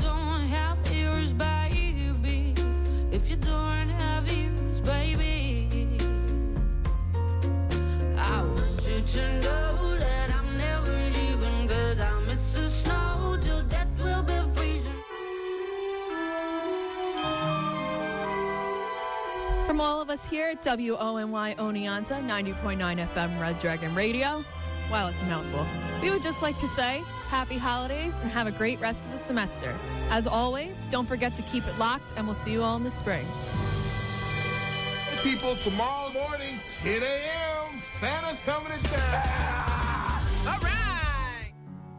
don't have ears, baby, if you don't have ears, baby, I want you to know that I'm never leaving, 'cause I miss the snow till death will be freezing. From all of us here at WONY Oneonta 90.9 FM Red Dragon Radio, wow, it's a mouthful. We would just like to say happy holidays and have a great rest of the semester. As always, don't forget to keep it locked, and we'll see you all in the spring. People, tomorrow morning, 10 a.m., Santa's coming to town. All right!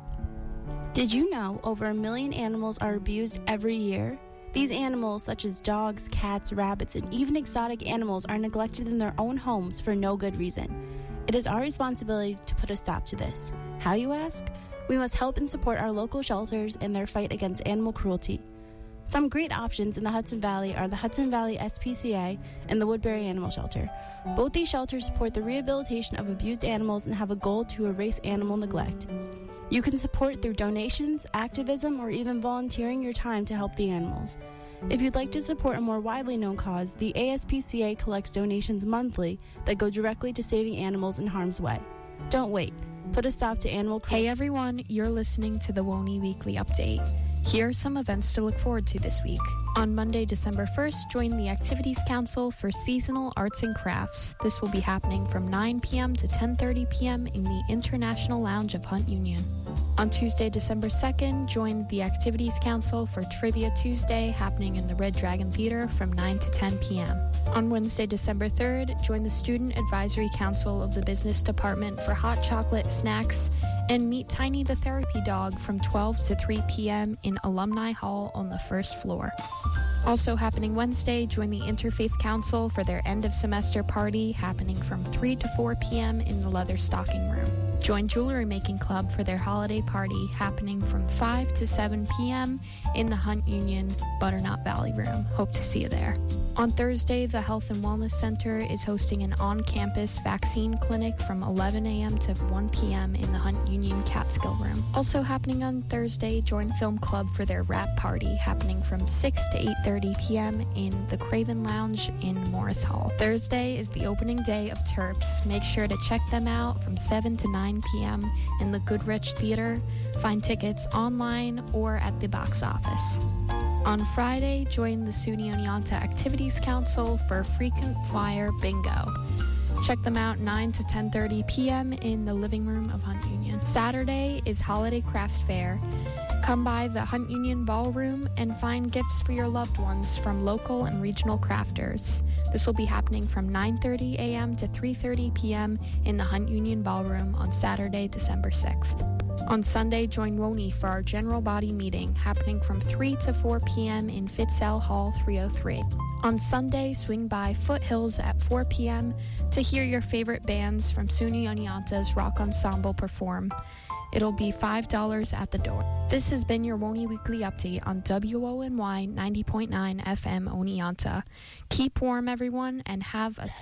Did you know over 1 million animals are abused every year? These animals, such as dogs, cats, rabbits, and even exotic animals, are neglected in their own homes for no good reason. It is our responsibility to put a stop to this. How, you ask? We must help and support our local shelters in their fight against animal cruelty. Some great options in the Hudson Valley are the Hudson Valley SPCA and the Woodbury Animal Shelter. Both these shelters support the rehabilitation of abused animals and have a goal to erase animal neglect. You can support through donations, activism, or even volunteering your time to help the animals. If you'd like to support a more widely known cause, the ASPCA collects donations monthly that go directly to saving animals in harm's way. Don't wait. Put a stop to animal cruelty. Hey everyone, you're listening to the WONY Weekly Update. Here are some events to look forward to this week. On Monday, December 1st, join the Activities Council for Seasonal Arts and Crafts. This will be happening from 9 p.m. to 10:30 p.m. in the International Lounge of Hunt Union. On Tuesday, December 2nd, join the Activities Council for Trivia Tuesday, happening in the Red Dragon Theater from 9 to 10 p.m. On Wednesday, December 3rd, join the Student Advisory Council of the Business Department for hot chocolate, snacks, and meet Tiny the Therapy Dog from 12 to 3 p.m. in Alumni Hall on the first floor. Also happening Wednesday, join the Interfaith Council for their end-of-semester party, happening from 3 to 4 p.m. in the Leather Stocking Room. Join Jewelry Making Club for their holiday party, happening from 5 to 7 p.m. in the Hunt Union Butternut Valley Room. Hope to see you there. On Thursday, the Health and Wellness Center is hosting an on-campus vaccine clinic from 11 a.m. to 1 p.m. in the Hunt Union Catskill Room. Also happening on Thursday, join Film Club for their wrap party, happening from 6 to 8:30 p.m. in the Craven Lounge in Morris Hall. Thursday is the opening day of Terps. Make sure to check them out from 7 to 9 p.m. in the Goodrich Theater. Find tickets online or at the box office. On Friday, join the SUNY Oneonta Activities Council for Frequent Flyer Bingo. Check them out 9 to 10:30 p.m. in the living room of Hunt Union. Saturday is Holiday Craft Fair. Come by the Hunt Union Ballroom and find gifts for your loved ones from local and regional crafters. This will be happening from 9:30 a.m. to 3:30 p.m. in the Hunt Union Ballroom on Saturday, December 6th. On Sunday, join WONY for our general body meeting, happening from 3 to 4 p.m. in Fitzell Hall 303. On Sunday, swing by Foothills at 4 p.m. to hear your favorite bands from SUNY Oneonta's Rock Ensemble perform. It'll be $5 at the door. This has been your WONY Weekly Update on WONY 90.9 FM Oneonta. Keep warm, everyone, and have a...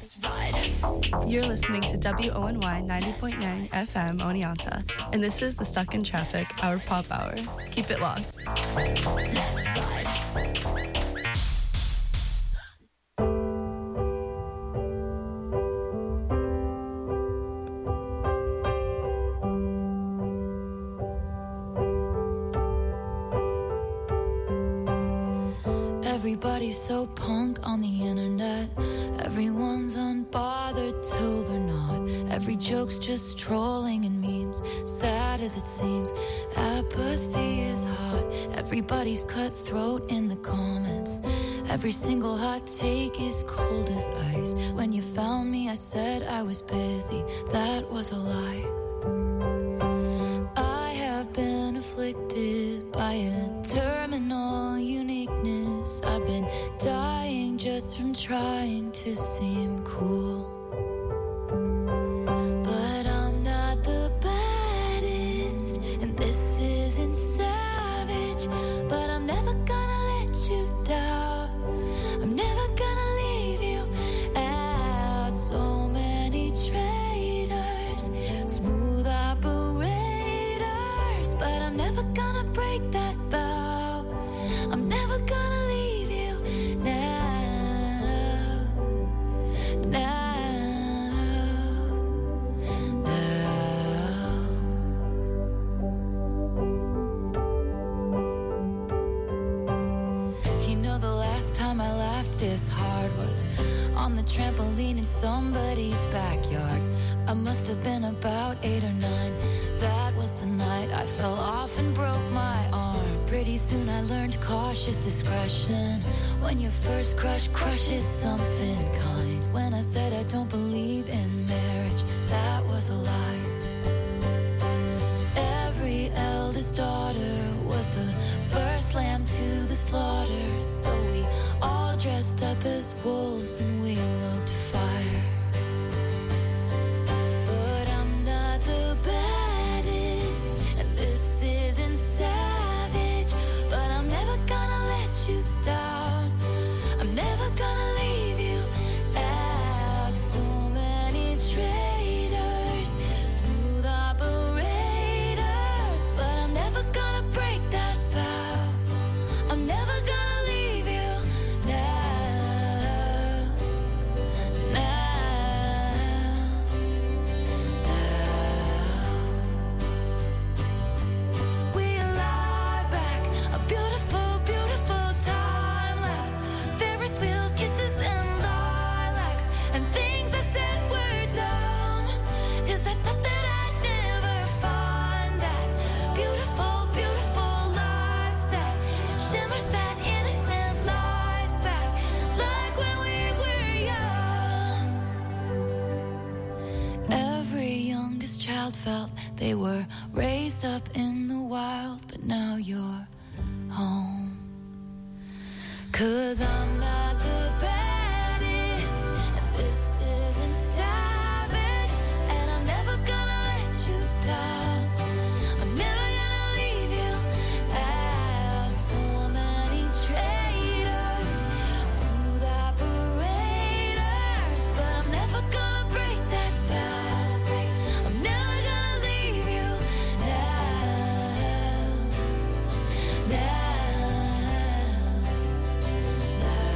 You're listening to WONY 90.9 FM Oneonta, and this is the Stuck in Traffic, our pop hour. Keep it locked. Let's ride. Everybody's so punk on the internet. Everyone's unbothered till they're not. Every joke's just trolling and memes. Sad as it seems, apathy is hot. Everybody's cutthroat in the comments. Every single hot take is cold as ice. When you found me, I said I was busy. That was a lie. I have been afflicted by a terminal uniqueness. I've been dying just from trying to seem cool. But I'm not the baddest, and this isn't savage. But I'm never gonna let you down. I'm never gonna leave you out. So many traitors, smooth operators, but I'm never gonna break that vow. I'm never gonna leave you now, now, now. You know, the last time I laughed this hard was on the trampoline in somebody's backyard. I must have been about 8 or 9. That was the night I fell off and broke my arm. Pretty soon I learned cautious discretion. When your first crush crushes something kind. When I said I don't believe in marriage, that was a lie. Every eldest daughter was the first lamb to the slaughter. So we all dressed up as wolves and we looked fire. But I'm not the baddest, and this isn't savage. But I'm never gonna let you down. I'm never gonna leave you out. So many traitors, smooth operators. But I'm never gonna break that vow. I'm never gonna leave you now, now, now. We lie back, a beautiful, beautiful time lapse. Ferris wheels, kisses and lilacs. And things I said were dumb, 'cause I thought that I'd never find that beautiful, beautiful life that shimmers that innocent light back, like when we were young. Every youngest child felt they were raised up in the wild, but now you're home. 'Cause I'm not the baddest, and this isn't savage, and I'm never gonna let you down. I'm never gonna leave you out. So many traitors, smooth operators, but I'm never gonna break that vow. I'm never gonna leave you now, now, now.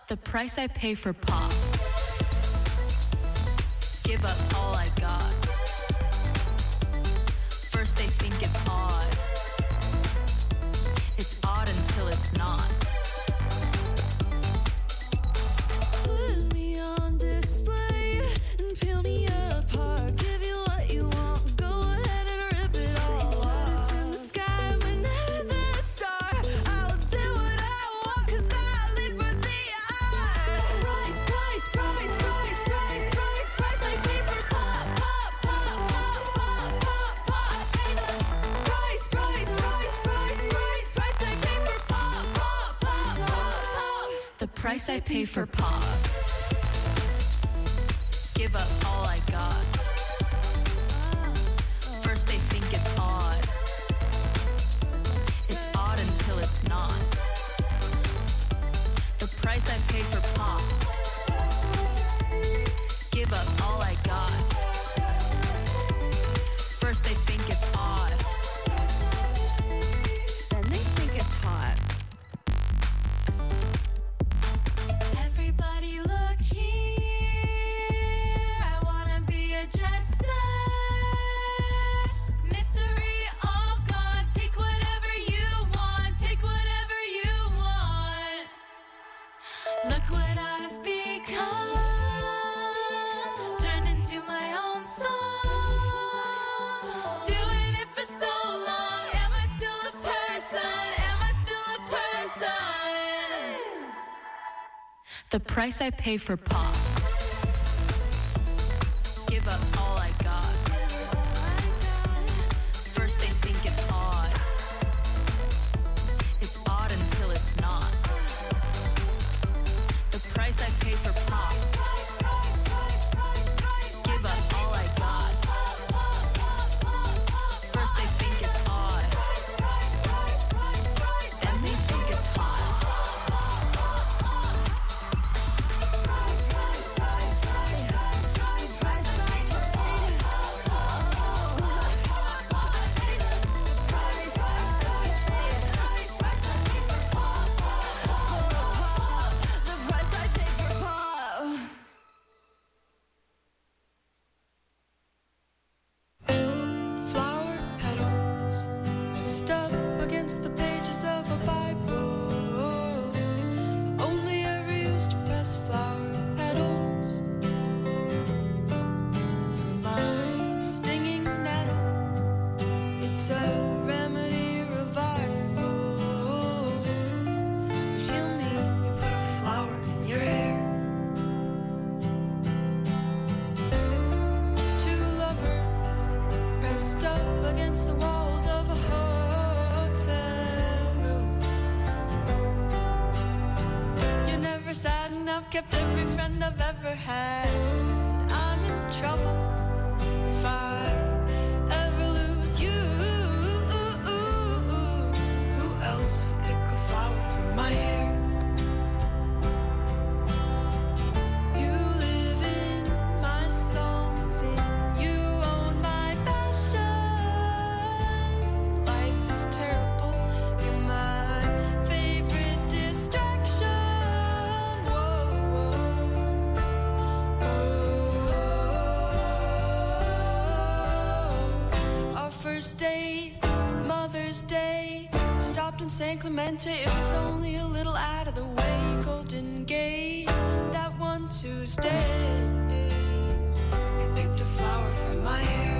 The price I pay for pop. Give up all I got. First they think it's odd. It's odd until it's not. Put me on display and peel me apart. Give you what you want, go ahead and rip it all apart. It's in the sky, but never the star. I'll do what I want, 'cause I live for the art. Price, price, price, price, price, price, price I pay for pop, pop, pop, pop, pop, pop, pop. Price, price, price, price, price, price I pay for pop, pop, pop, pop, pop. The price I pay for pop. Give up all I got. First they think it's odd. It's odd until it's not. The price I pay for pop. Give up all I got. First they think it's odd. Then they think it's hot. Everybody look here. I wanna be a jester. Mystery all gone. Take whatever you want. Take whatever you want. Look what I've become. Turned into my own song. Doing it for so long. Am I still a person? Am I still a person? The price I pay for pop. Give up all I got. First they think it's odd. It's odd until it's not. The price I pay for pop. Give up all I got. First they think it's odd. Then they think it's hot. The price I pay for pop. Flower petals messed up against the pages of a Bible. Only ever used to press flower petals. My stinging nettle, it's a remedy revival. Heal me, you put a flower in your hair. Two lovers pressed up against the walls of a hotel room. You're never sad enough, kept every friend I've ever had. I'm in trouble if I ever lose you. Who else pick a flower from my hair? You live in my songs and you own my passion. Life is terrible. You're my favorite distraction. Whoa, whoa, whoa. Our first date, Mother's Day, stopped in San Clemente. It was only a little out of the way. Golden Gate, that one Tuesday. You picked a flower from my hair.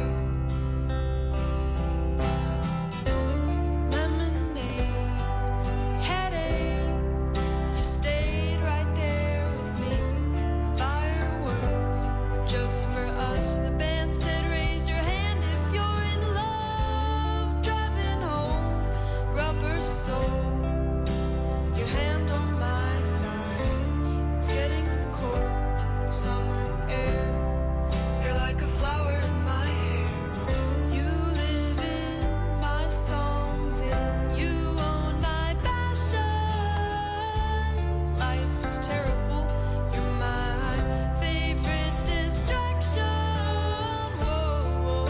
Lemonade, headache, you stayed right there with me. Fireworks were just for us. The band said raise your hand if you're in love. Driving home, rubber soul, your hand on my thigh. It's getting cold, summer air. You're like a flower in my hair. You live in my songs and you own my passion. Life is terrible. You're my favorite distraction. Whoa, whoa,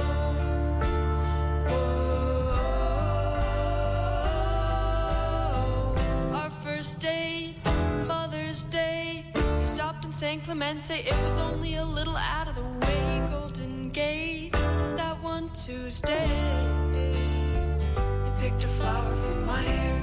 whoa. Our first date, Mother's Day, in San Clemente. It was only a little out of the way. Golden Gate, that one Tuesday, you picked a flower from my hair.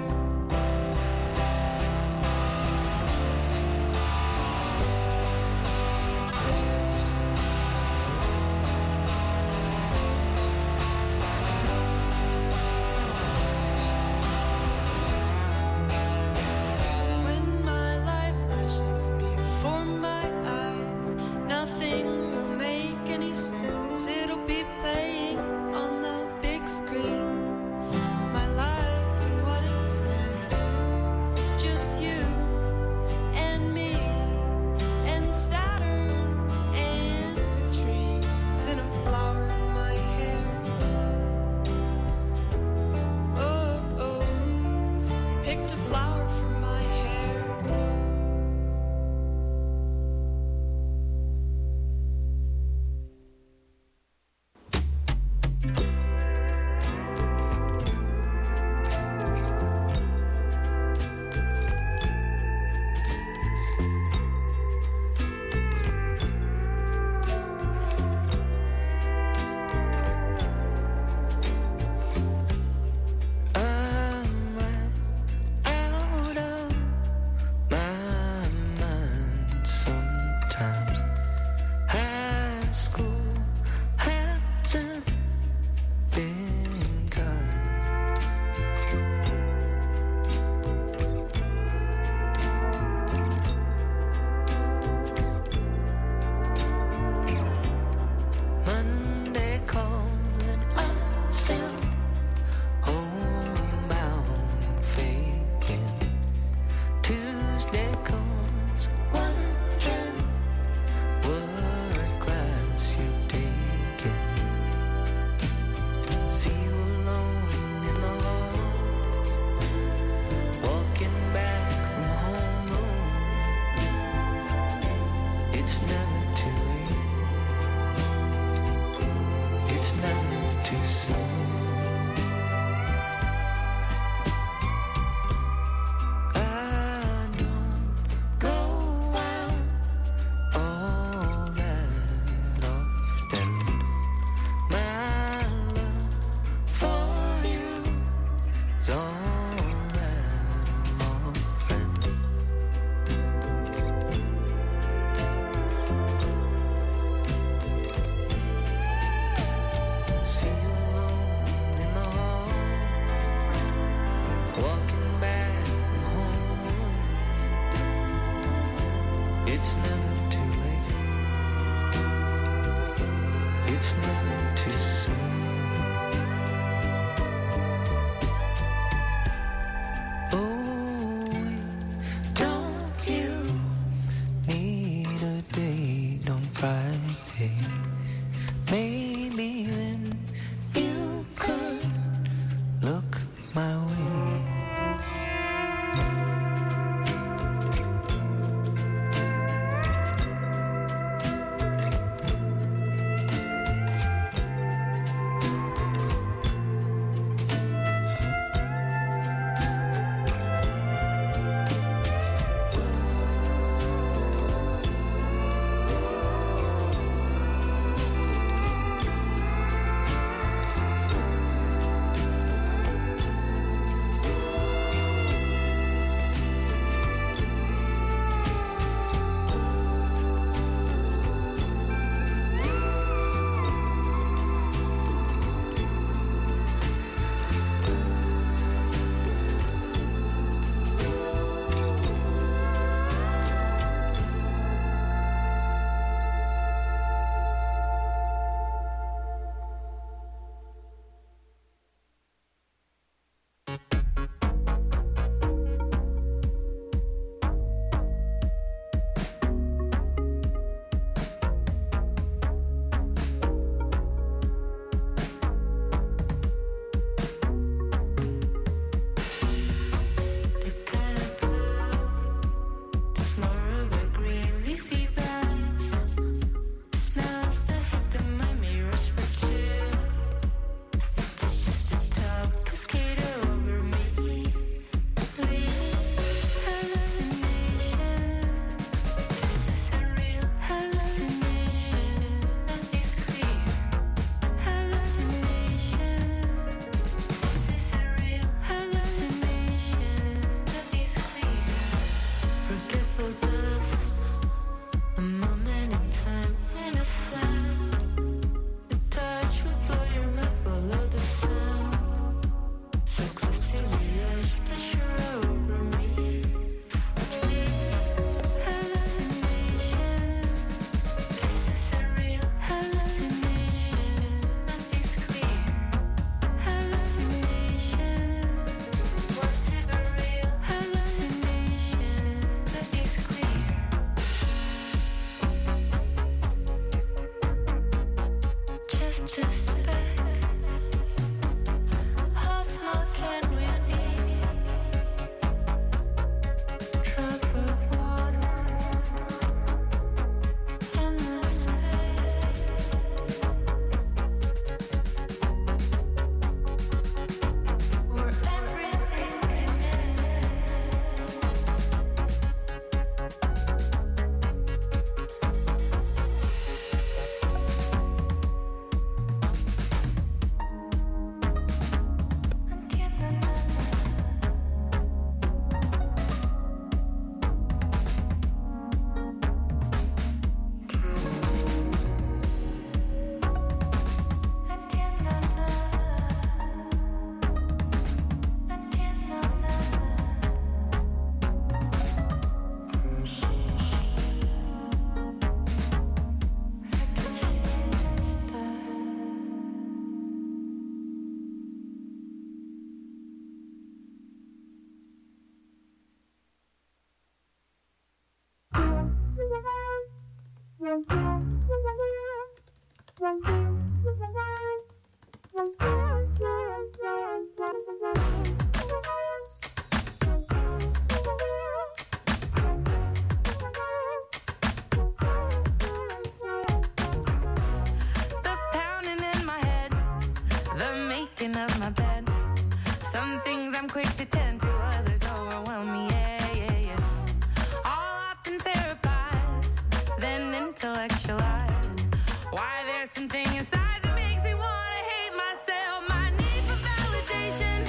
Of my bed. Some things I'm quick to tend to, others overwhelm me, yeah. All often therapized, then intellectualized. Why there's something inside that makes me wanna hate myself. My need for validation,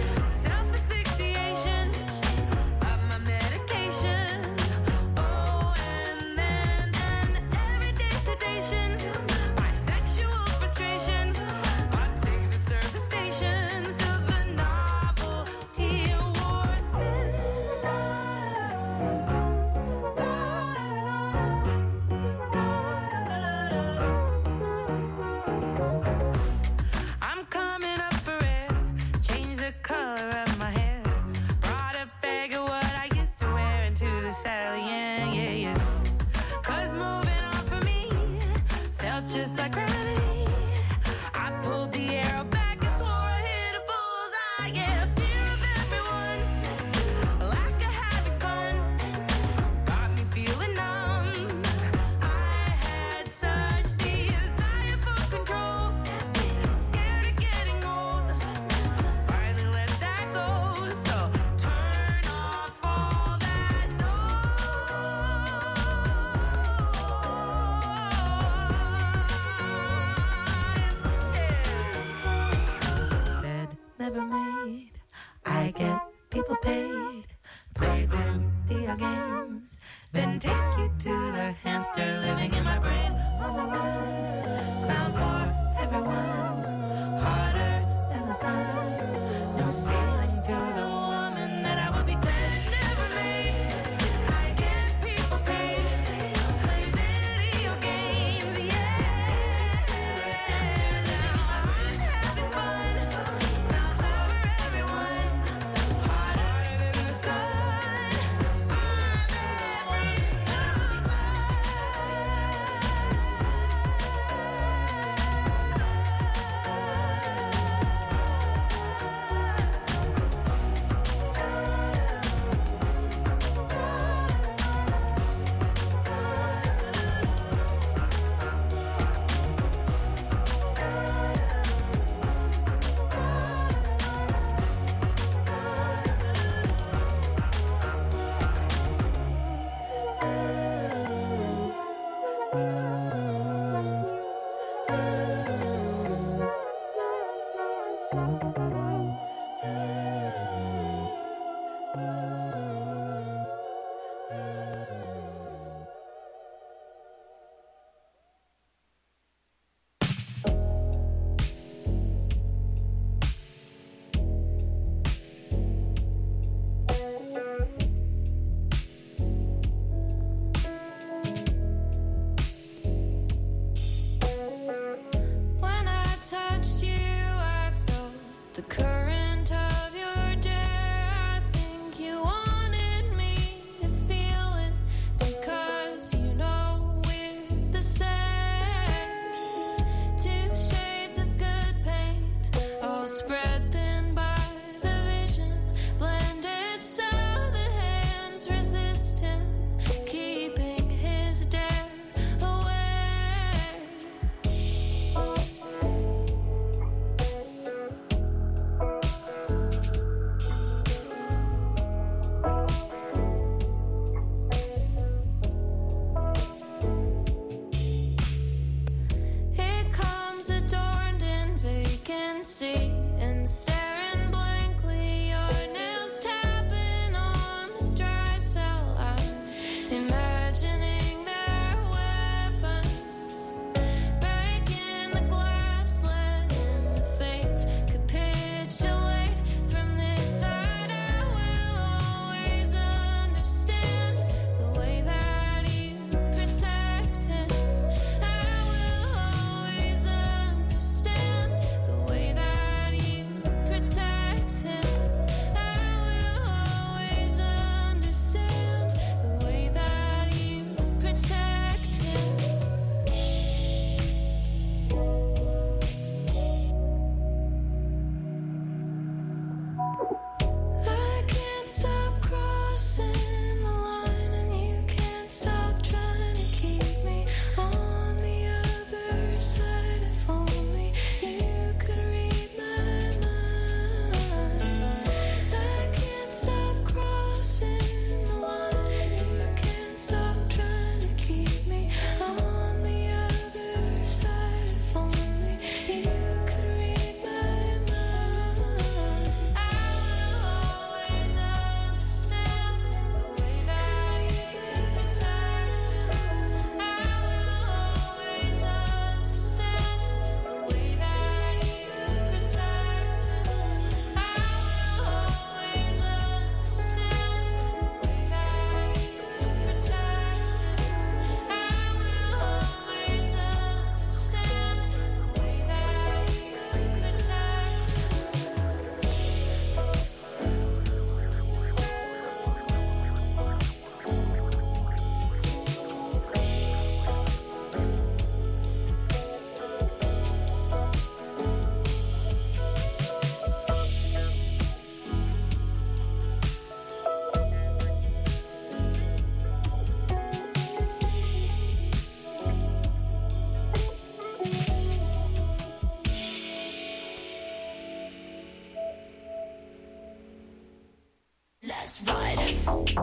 self-asphyxiation of my medication. Oh, and then an everyday sedation. My sexual frustration. Stations to the novelty worth it. I'm coming up for air. Change the color of my hair. Brought a bag of what I used to wear into the Sally, yeah. 'Cause moving on for me felt just like gravity. I pulled the arrow back. Yeah, fear of everyone, lack of having fun, got me feeling numb. I had such desire for control, scared of getting old, finally let that go. So turn off all that noise. Bed never made. I get people paid, play video games, then take you to the hamster living in my brain. On the run, clown for everyone, harder than the sun. No ceiling to the woman that I would be glad never made. I get people paid, play video games, yeah. Now I'm having fun, clown for everyone. Harder than the sun. I'm every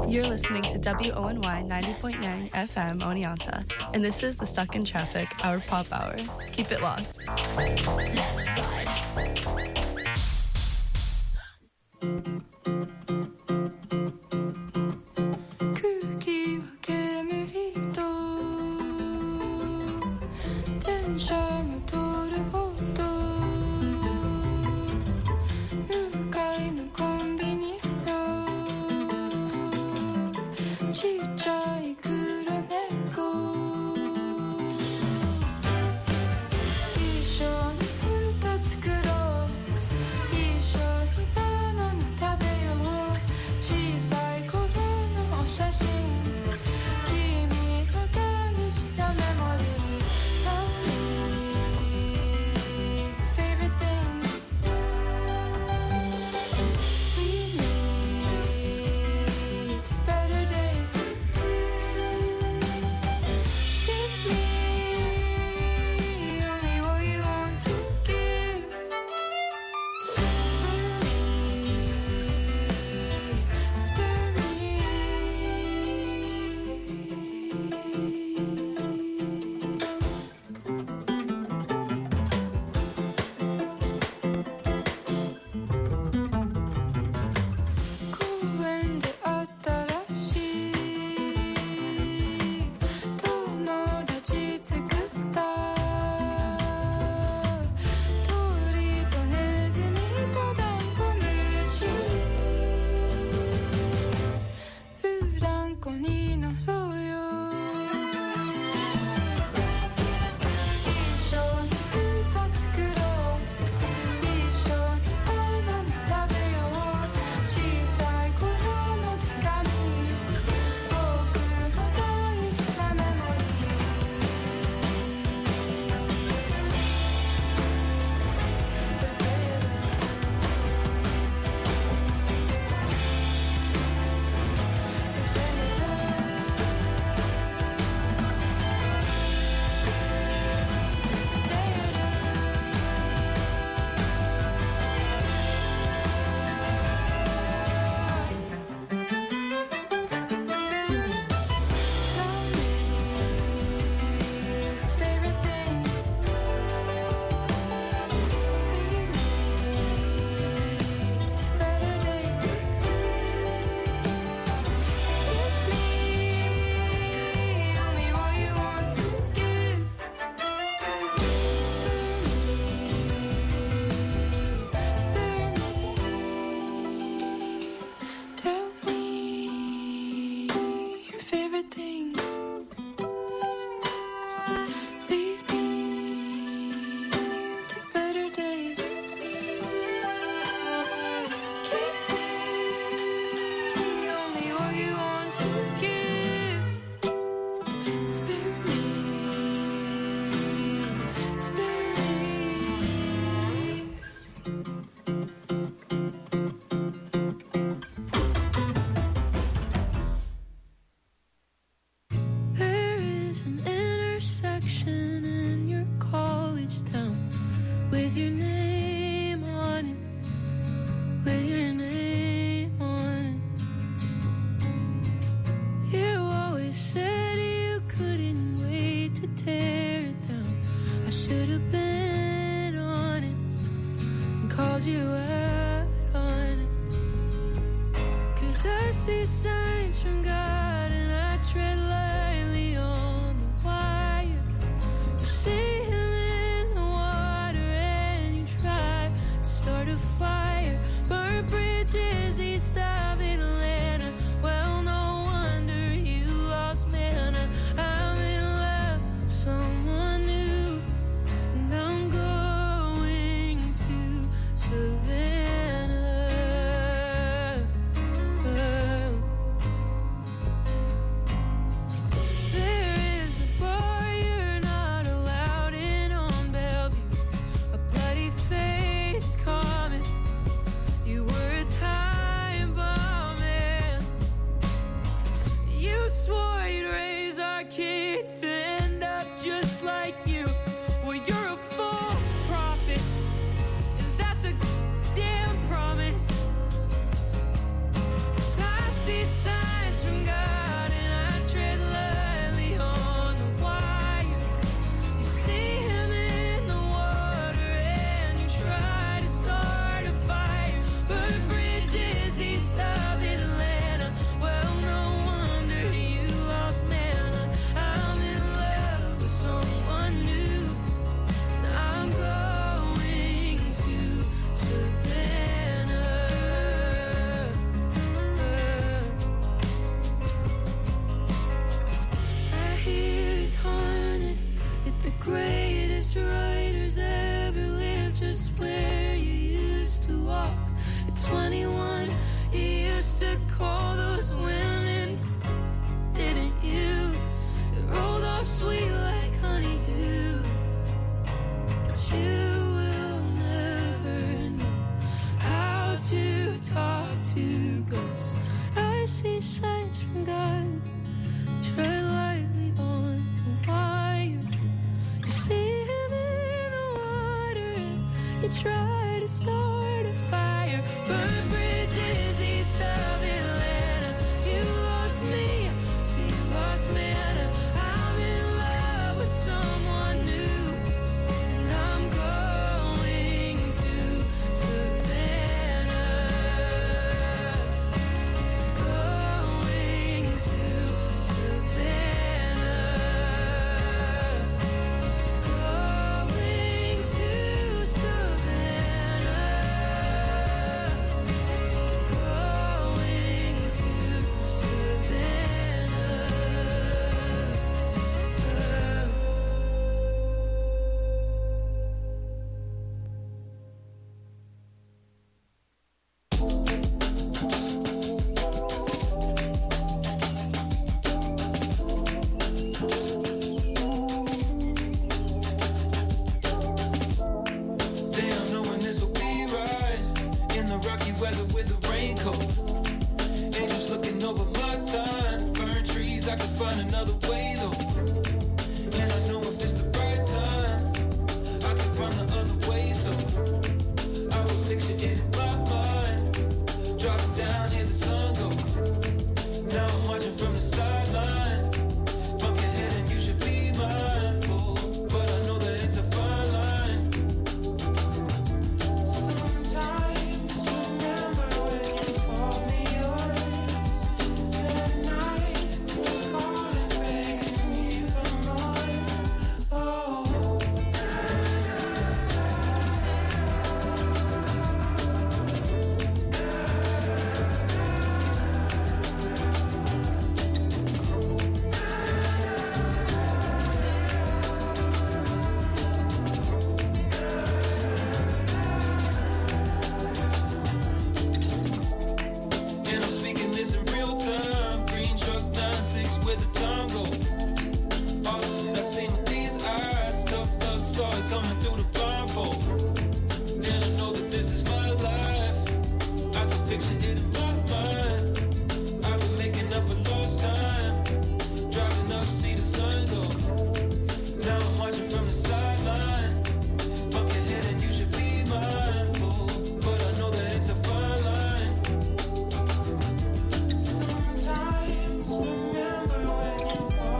You're listening to WONY 90.9 FM Oneonta, and this is the Stuck in Traffic, our pop hour. Keep it locked. See signs try to start a fire, burn bridges east of Atlanta. You lost me, so you lost me, and I'm in love with someone new, and I'm going to Savannah, going to Savannah, going to Savannah, going to Savannah. Damn, knowing this will be right in the rocky weather with a raincoat. Angels looking over my time. Burn trees, I could find another way though. And I know if it's the right time, I could run the other way. So I will picture it in my mind. Dropping down, hear the sun go. Now I'm watching from the sideline. Bump your head and you should be mindful, but I know that it's a fine line. Sometimes remember when you called me yours. At night you're calling, begging me for more. Oh. And I'm speaking this in real time. Green truck 9-6 where the time go. All that seen with these eyes, stuff luck, saw it coming through the blindfold. And I know that this is my life. I can picture it in my mind. I've been making up for lost time. Driving up to see the sun go. Now I'm watching from the sideline. Bump your head and you should be mindful, but I know that it's a fine line. Sometimes remember when you call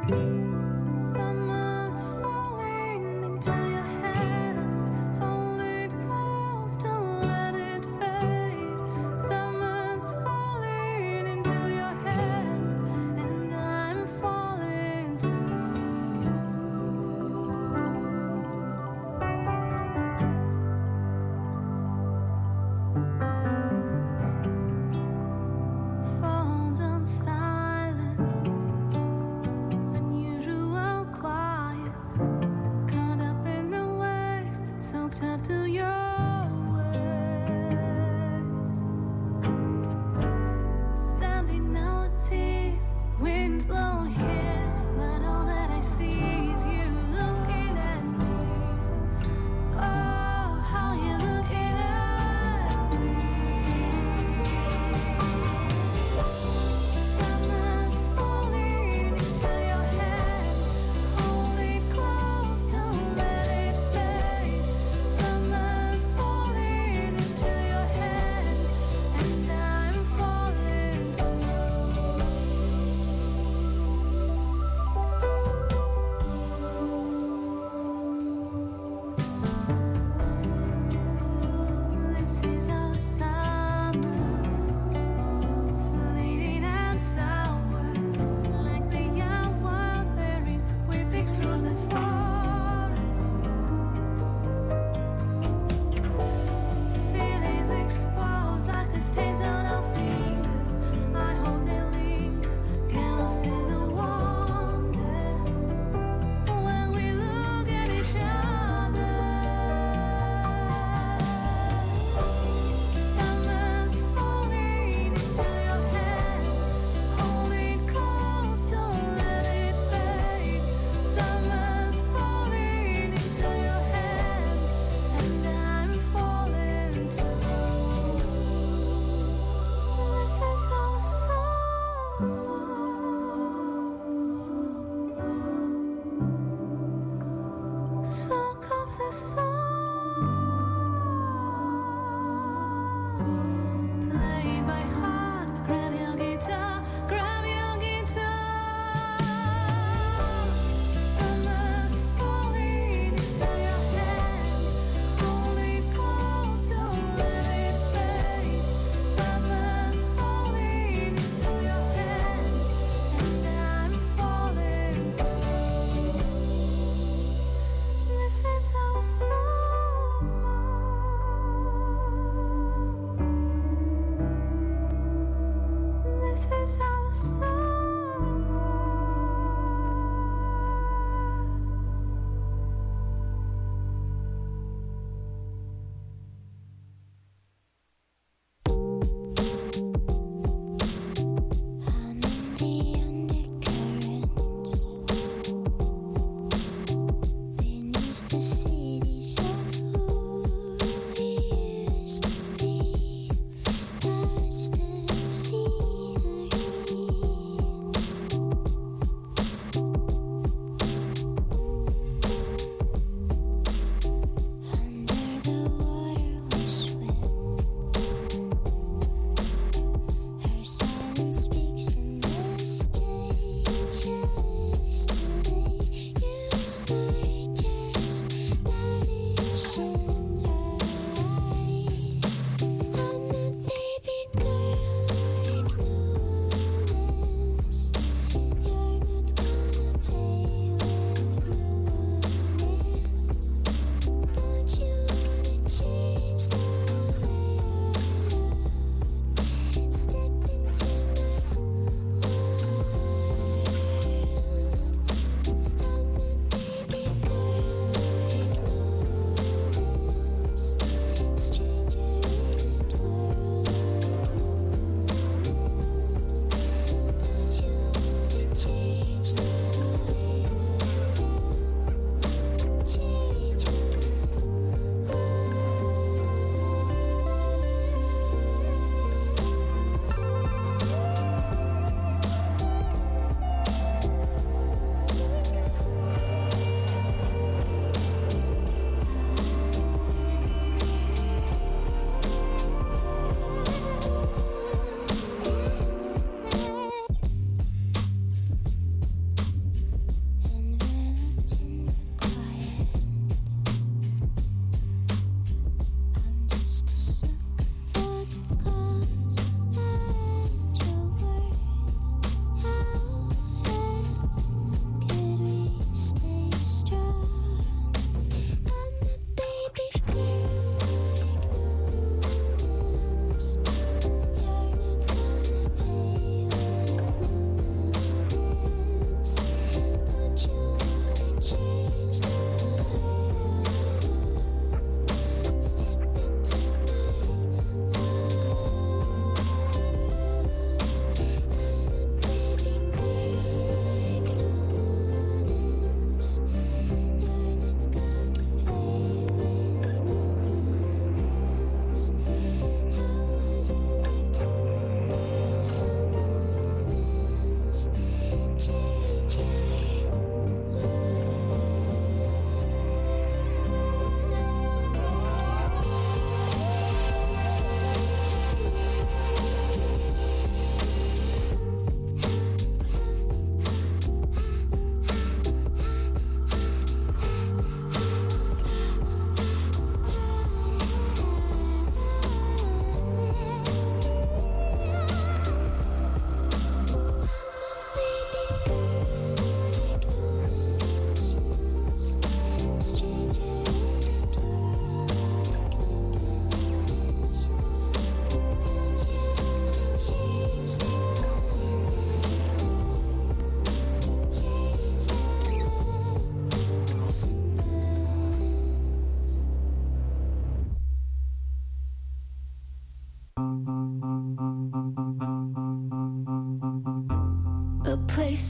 Summer's falling into your hands. Hold it close, don't let it fade. Summer's falling into your hands, and I'm falling too. Falls on silent, unusual quiet.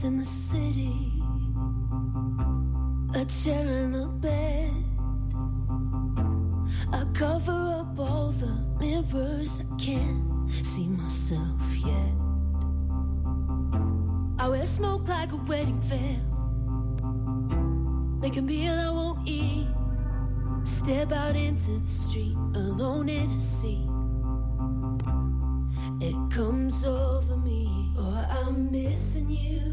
in the city, a chair and a bed. I cover up all the mirrors, I can't see myself yet. I wear smoke like a wedding veil, make a meal I won't eat, step out into the street alone in a sea. It comes over me, oh, I'm missing you.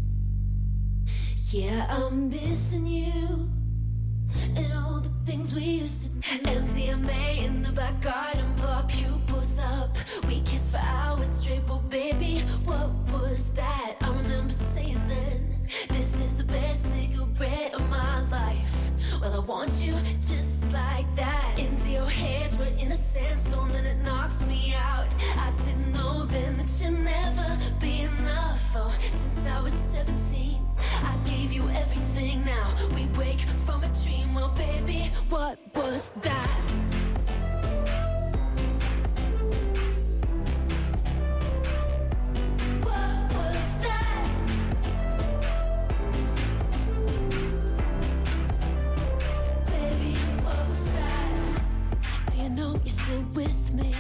Yeah, I'm missing you. And all the things we used to do. MDMA in the back garden, blow our pupils up. We kissed for hours straight, but baby, what was that? I remember saying then, this is the best cigarette of my life. Well, I want you just like that. Into your hands, we're in a sandstorm and it knocks me out. I didn't know then that you'd never be enough. Oh, since I was 17, I gave you everything. Now we wake from a dream. Well, baby, what was that? What was that? Baby, what was that? Do you know you're still with me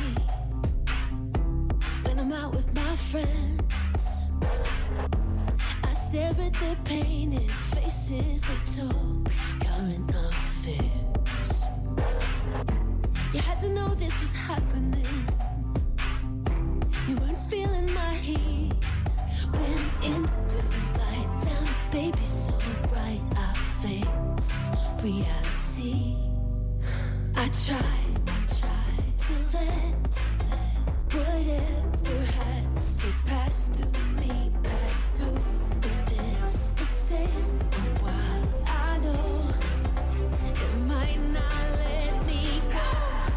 when I'm out with my friends? I stare at their painted faces, they talk current affairs. You had to know this was happening. You weren't feeling my heat when in the blue light down, baby, so bright I face reality. I tried to let whatever has to pass through me, pass through. But this is staying a while. I know it might not let me go.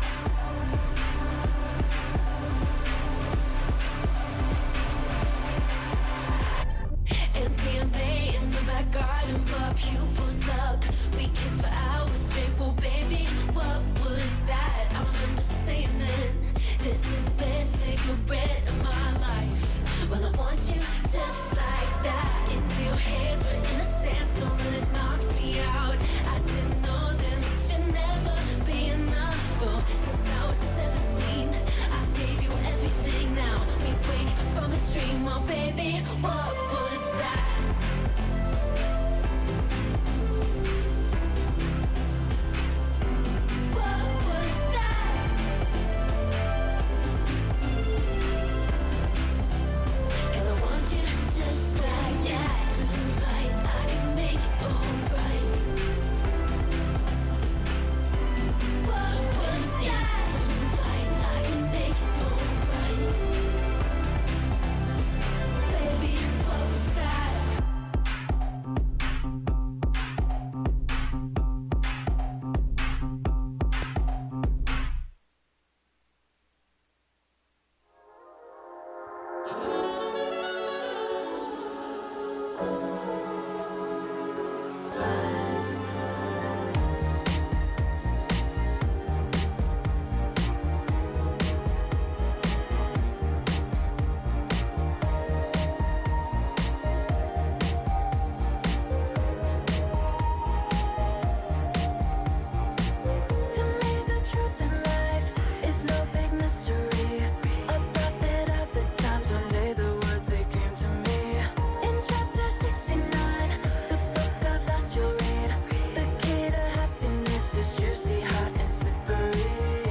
MDMA in the back garden, blow our pupils up. We kissed for hours straight, well, baby, what was that? I remember saying then, this is the best cigarette of my life. Well, I want you just like that. Into your hands, we're in a sandstorm and it knocks me out. I didn't know then that you'd never be enough. Oh, since I was 17, I gave you everything. Now we wake from a dream. Oh, baby, what was that? What was that? 'Cause I want you just like that. To the light, I can make it alright. What was that? To the light, I can make it alright. Baby, what was that? To me, the truth in life is no big mystery. A prophet of the times, one day the words they came to me. In chapter 69, the book of lust you'll read. The key to happiness is juicy, hot, and slippery.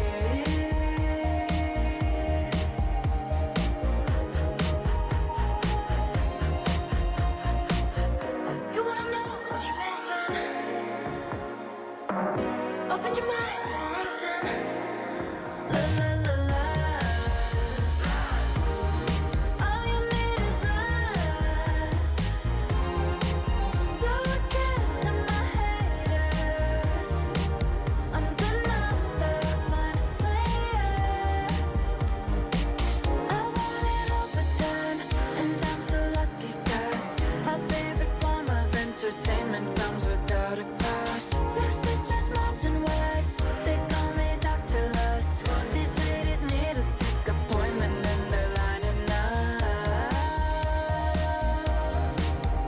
You wanna know what you're missing? Open your mind and listen. La la la la. All you need is lust. Blow a kiss to my haters. I'm the number one player. I want it overtime, and I'm so lucky 'cause my favorite form of entertainment comes without a cost. Your sisters, moms, and wives, they call me Dr. Lust. These ladies need to take appointment and they're lining up.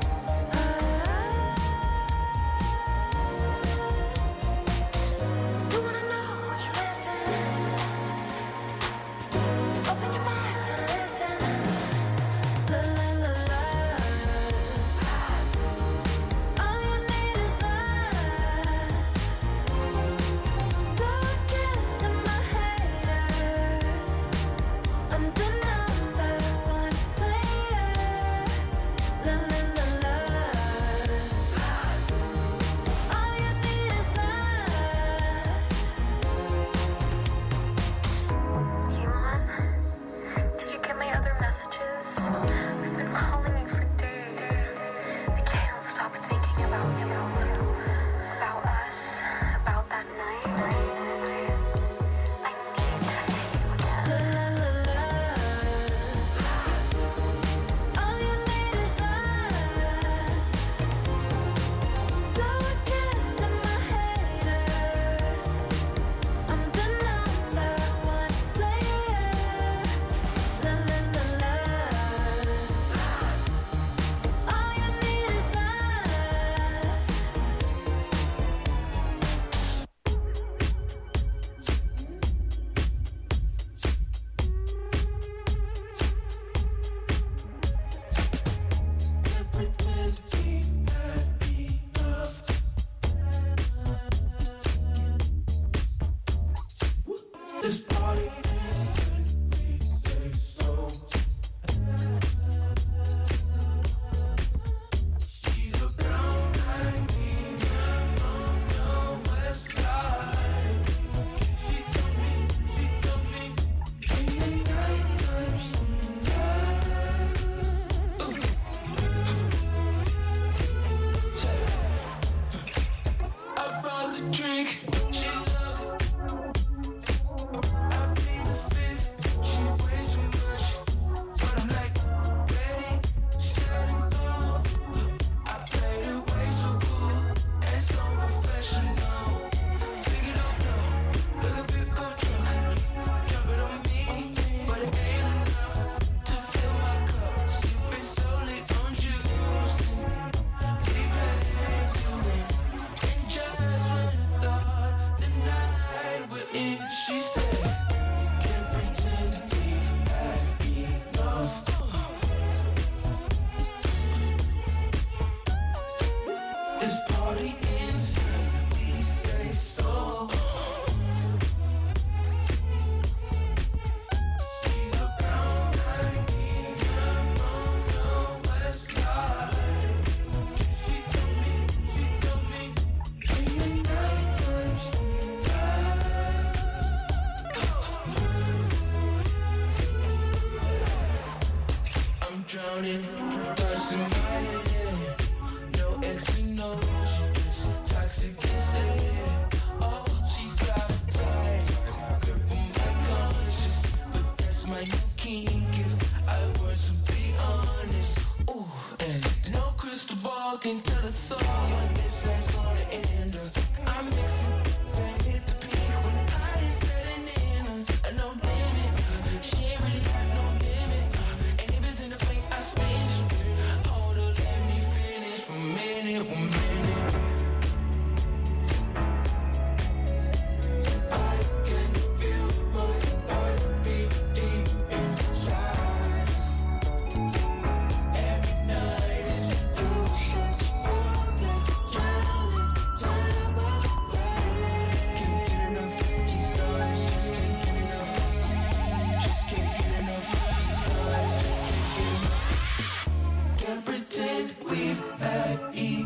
party ends when we say so. She's a brown eyed girl from the west side. She told me in the nighttime she laughs. I'm drowning, lost in my head. No explanation, just toxic instead. Oh, she's got a tight grip on my conscience, but that's my new kink if I were to be honest. Ooh, and no crystal ball can tell us all when this night's gonna end. I'm mixing and hit the peak when I ain't setting in. No limit, she ain't really got no limit. And if it's in the fake, I spend it. Hold up, let me finish for a minute, 1 minute. I can feel my heartbeat deep inside. Every night is 2 shots for black, drowning time away. Can't get enough of these nights, just can't get enough. Just can't get enough of these nights, just can't get enough. Can't pretend we've had enough.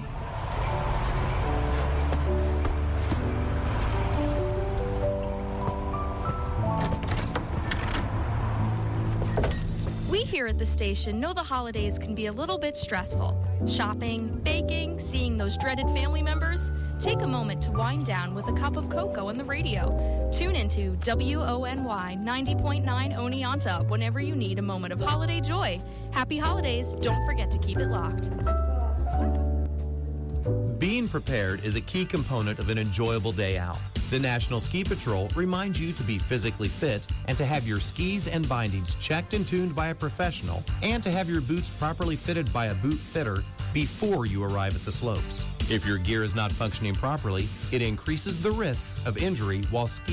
We here at the station know the holidays can be a little bit stressful. Shopping, baking, seeing those dreaded family members. Take a moment to wind down with a cup of cocoa on the radio. Tune into WONY 90.9 Oneonta whenever you need a moment of holiday joy. Happy holidays. Don't forget to keep it locked. Being prepared is a key component of an enjoyable day out. The National Ski Patrol reminds you to be physically fit and to have your skis and bindings checked and tuned by a professional and to have your boots properly fitted by a boot fitter before you arrive at the slopes. If your gear is not functioning properly, it increases the risks of injury while skiing.